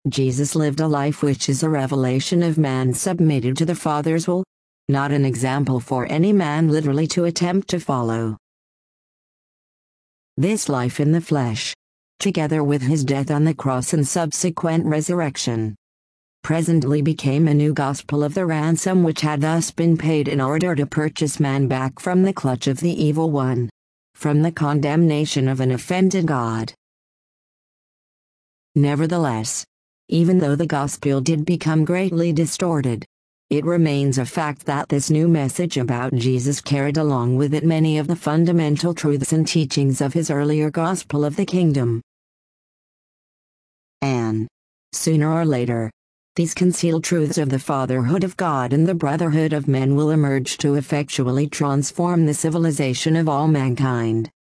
Jesus lived a life which is a revelation of man submitted to the Father's will, not an example for any man literally to attempt to follow. This life in the flesh, together with his death on the cross and subsequent resurrection, presently became a new gospel of the ransom which had thus been paid in order to purchase man back from the clutch of the evil one, from the condemnation of an offended God. Nevertheless, even though the gospel did become greatly distorted, it remains a fact that this new message about Jesus carried along with it many of the fundamental truths and teachings of his earlier gospel of the kingdom. And, sooner or later, these concealed truths of the fatherhood of God and the brotherhood of men will emerge to effectually transform the civilization of all mankind.